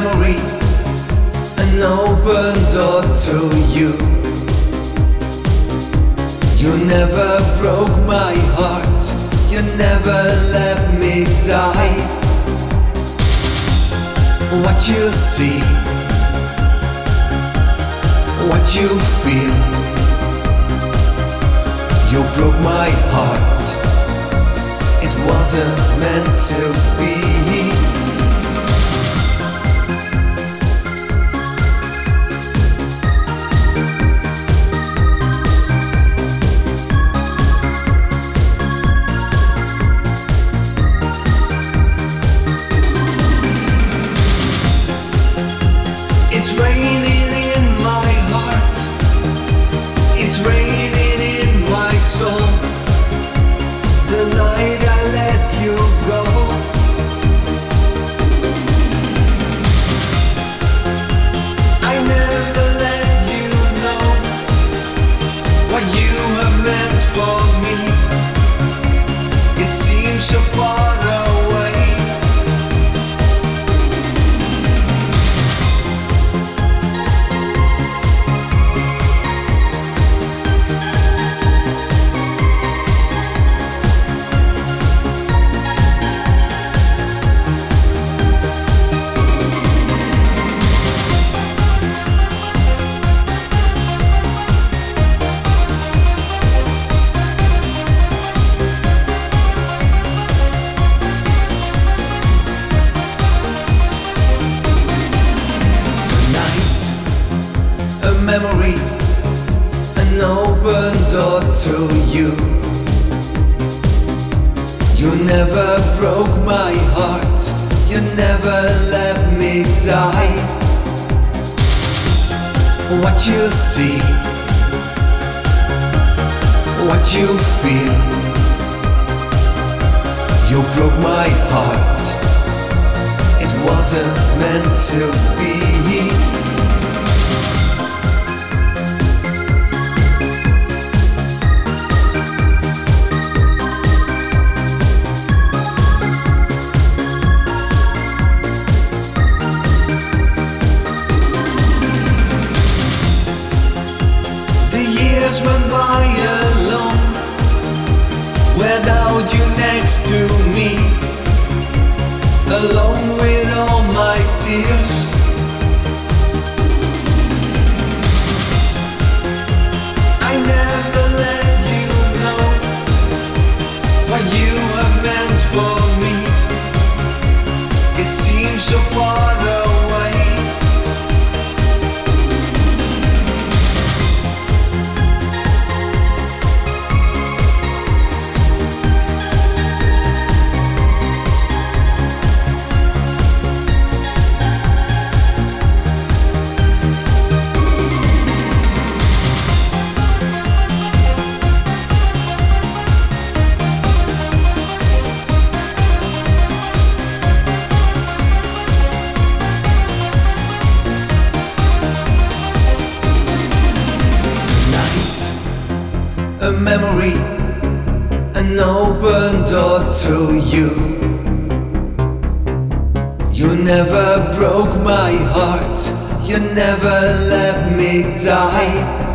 memory, an open door to you. You never broke my heart, you never let me die. What you see, what you feel, you broke my heart. It wasn't meant to be. It's raining in my heart, it's raining in my soul. The night I let you go, I never let you know what you have meant for me. It seems so far away. Memory, an open door to you. You never broke my heart, you never let me die. What you see, what you feel, you broke my heart. It wasn't meant to be. Went by alone, without you next to me, alone with all my tears. I never let you know what you have meant for me. It seems so far away. A memory, an open door to you. You never broke my heart, you never let me die.